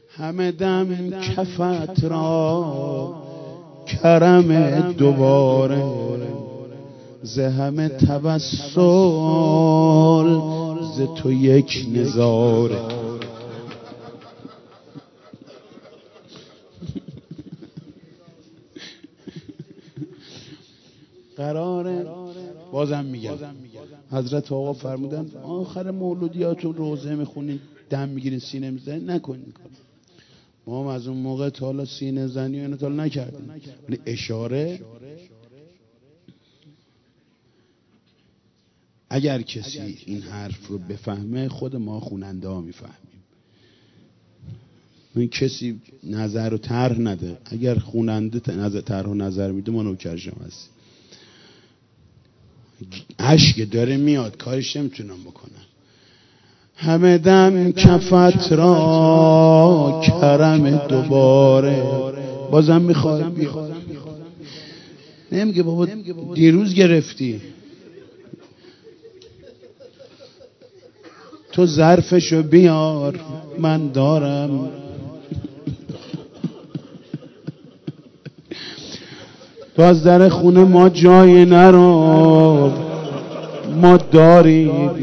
همه دم کفت را کرم دوباره، ز همه توسل ز تو یک نظاره. قراره بازم میگم حضرت آقا فرمودن آخر مولودیاتون روزه میخونین دم میگیرین سینه میزنین، نکنین. ما هم از اون موقع تا حالا سینه زنی و اینو تا حالا نکردیم، ولی اشاره اگر کسی این حرف رو بفهمه خود ما خواننده ها میفهمیم. من کسی نظر و طرح نده، اگر خواننده نظر طرح و نظر میده ما نوکرشم هستیم. اشک داره میاد کارش نمیتونم بکنم. همه دم کفت را کرم دوباره. بازم میخواد بیا، نمیگه بابا دیروز گرفتی، تو ظرفشو بیار من دارم. تو از در خونه ما جای نرو، ما داریم.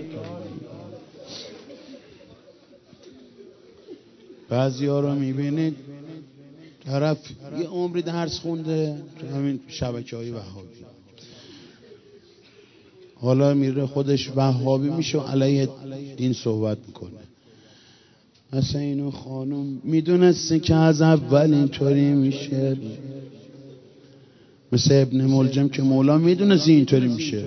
بعضی ها رو میبینید طرف یه عمری درس خونده تو همین شبکه‌های وهابی، حالا میره خودش وهابی میشه و علیه دین صحبت میکنه. اصلا اینو خانم میدونسته که از اول اینطوری میشه، مثل ابن ملجم که مولا میدونسته اینطوری میشه.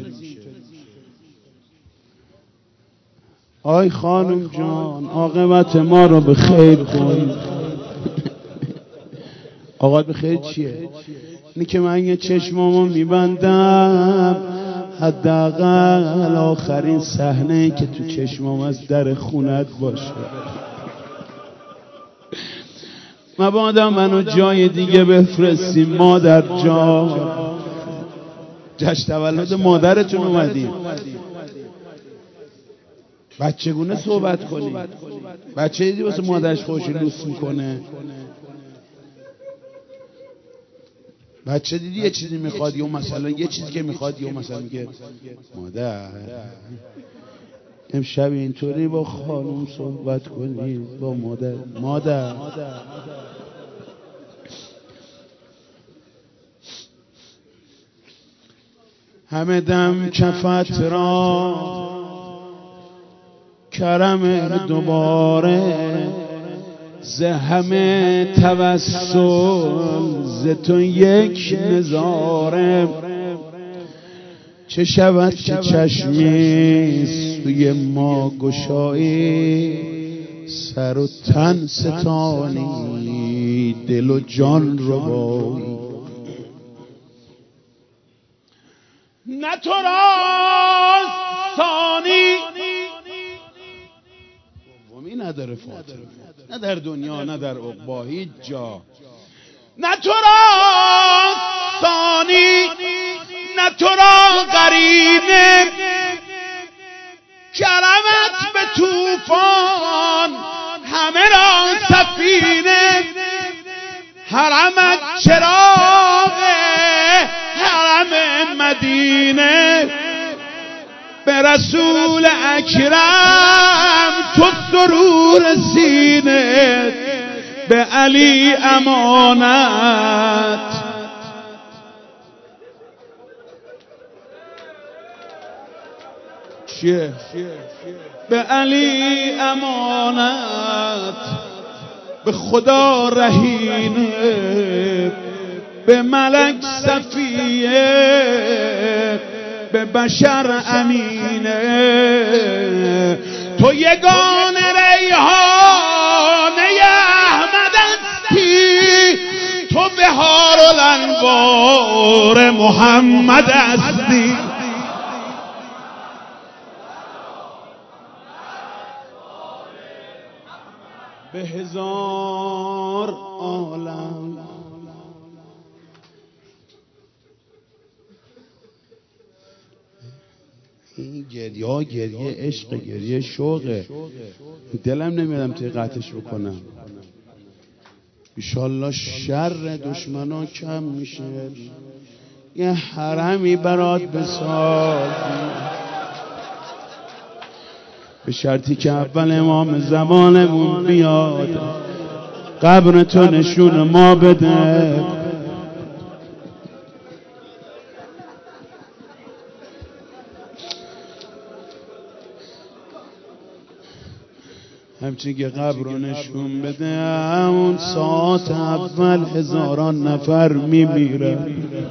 آی خانم جان عاقبت ما رو به خیر کن. آقا به خیر چیه؟ اینی که من یه چشمامو میبندم حداقل آخرین صحنه که تو چشمام از در خونت باشه. مبادا منو جای دیگه بفرستی مادر جان. جشن تولد مادرتون اومدیم، بچگونه صحبت کنی. بچه دیدی واسه مادرش خوش لوس میکنه؟ بچه دیدی یه چیزی میخواد یا مثلا یه چیزی که میخواد یا مثلا میگه مادر امشب اینطوری با خانم صحبت کنی با مادر. همه دم کفت را کرم دوباره، ز همه توسل ز تو یک نظاره. چه شود که چشمی سوی ما گشایی، سر و تن ستانی دل و جان ربایی. نه تو راست ثانی دومی نداره فاطمه، نه در دنیا نه در عقبی هیچ جا. نه تو راست ثانی نه تو را قرینه، کرمت به طوفان همه را سفینه. حرمت چراغ حرم مدینه، به رسول اکرم تو سرور سینه. به علی امانت چیه؟ به علی امانت، به خدا رهینه، به ملک صفیه، به بشر امینه. تو یگان ریحانه احمد هستی، تو بهار الانوار محمد هستی. به هزار عالم این گریه عشق، گریه شوقه. دلم نمیادم توی قطعش بکنم. انشالله شر دشمنا کم میشه، یه حرمی برات بسازی، به شرطی که اول امام زمانمون بیاد قبر تو نشون ما بده. همچنین که قبر رو نشون بده اون ساعت اول هزاران نفر میمیرن.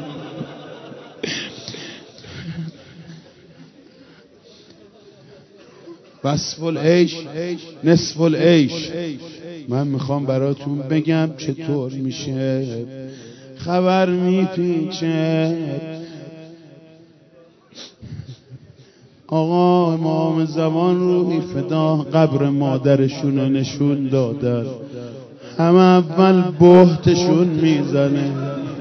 وصف العیش نصف العیش. من میخوام براتون بگم چطور میشه، خبر میپیچه. آقا امام زمان روحی فدا قبر مادرشون رو نشون دادن، همه اول بهتشون میزنه،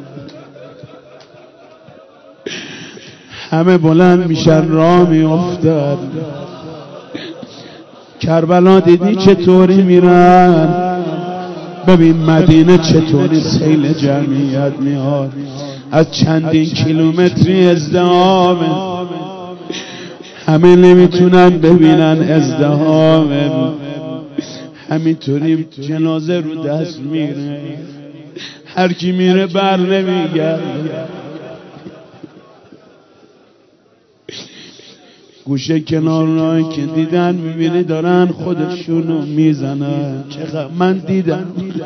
همه بلند میشن راه میافتن. کربلا دیدی چطوری میرن؟ ببین مدینه چطوری سیل جمعیت میاد، از چندین کیلومتری ازدحامه، همه نمیتونن ببینن ازدحامه. همینطوری جنازه رو دست میره، هر کی میره بر نمیگرده. گوشه کنار راهی که دیدن میبینی دارن خودشونو میزنن. چقدر من دیدم.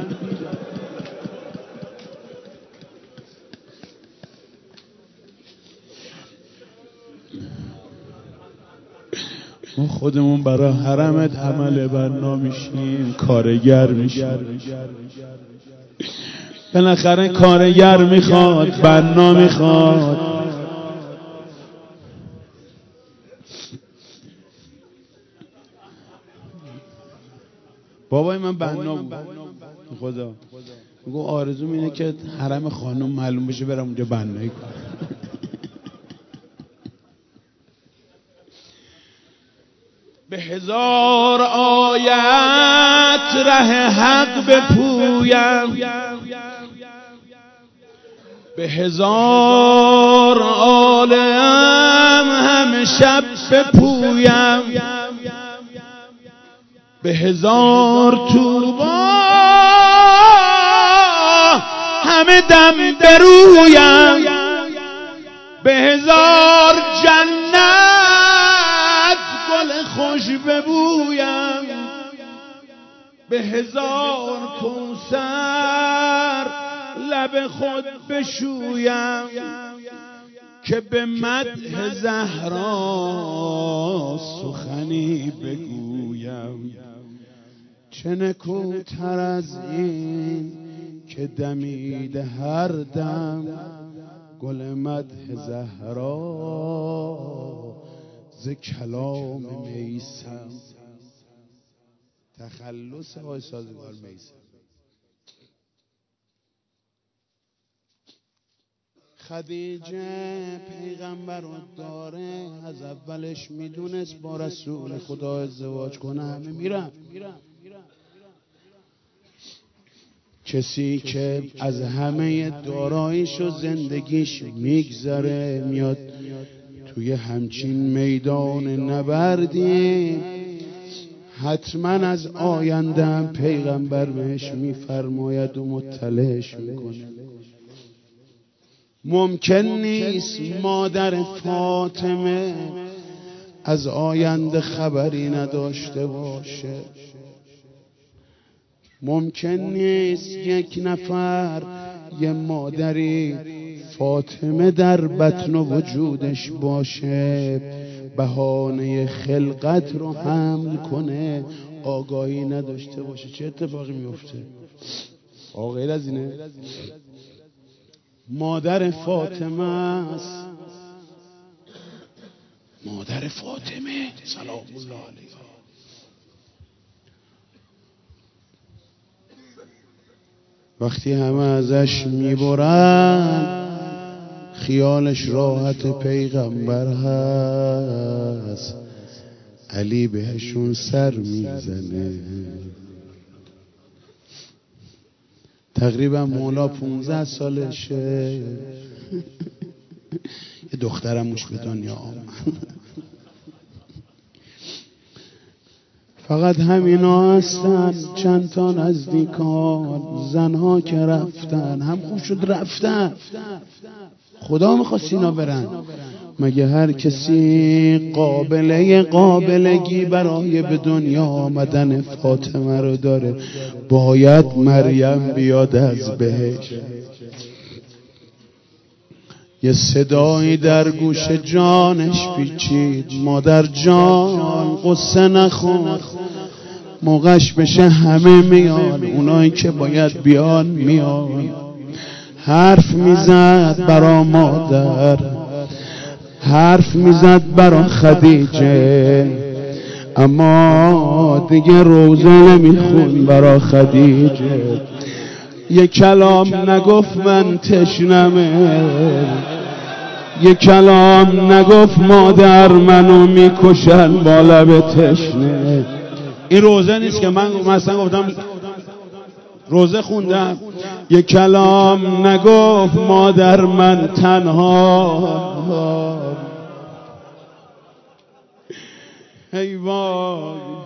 ما خودمون برای حرمت عمل بنا میشیم، کارگر میشیم. بالاخره کارگر میخواد، بنا میخواد. بابای من بنا بود خدا، میگو آرزوم اینه که حرم خانم معلوم بشه برم اونجا بنایی کنم. به هزار آیت ره حق بپویم، به هزار عالم همه شب بپویم، به هزار توبا همه دم برویم، به هزار جنت گل خوش ببویم، به هزار کوثر لب خود بشویم، که به مدح زهرا سخنی بگویم. چه نکوتر از این که دمید هر دم گل مدح زهرا ز کلام میثم. تخلص آقای سازگار میثم. خدیجه پیغمبر رو داره، از اولش میدونست با رسول خدا ازدواج کنه، همه میرن. کسی که از همه داراییش و زندگیش میگذره میاد توی همچین میدان نبردی، حتما از آیندهم پیغمبر بهش میفرماید و مطلعش میکنه. ممکن نیست مادر فاطمه از آینده خبری نداشته باشه. ممکن نیست یک نفر یه مادری فاطمه در بطن وجودش باشه بهانه خلقت رو حمل کنه آگاهی نداشته باشه. چه اتفاقی میفته؟ غیر از اینه مادر فاطمه است، مادر فاطمه سلام الله علیها. وقتی همه ازش میبرن خیالش راحت پیغمبر هست، علی بهشون سر میزنه. تقریبا مولا 15 سالشه. یه دخترم موش به دنیا آمد. فقط همینا هستن، چند تا نزدیکان زنها که رفتن، هم خوب شد رفتن، خدا میخواست اینا برن. مگه هر کسی قابلگی برای به دنیا آمدن فاطمه رو داره؟ باید مریم بیاد از بهشت. یه صدایی در گوش جانش پیچید، مادر جان قصه نخور، موقعش بشه همه میان، اونایی که باید بیان میان. حرف میزد برا مادر، حرف میزد برا خدیجه، اما دیگه روزه نمیخون برا خدیجه. یه کلام نگفت من تشنمه، یه کلام نگفت مادر منو میکشن با لب تشنه. این روزه نیست که من مثلا گفتم روزه خوندم. یه کلام نگفت مادر من تنها. ای وای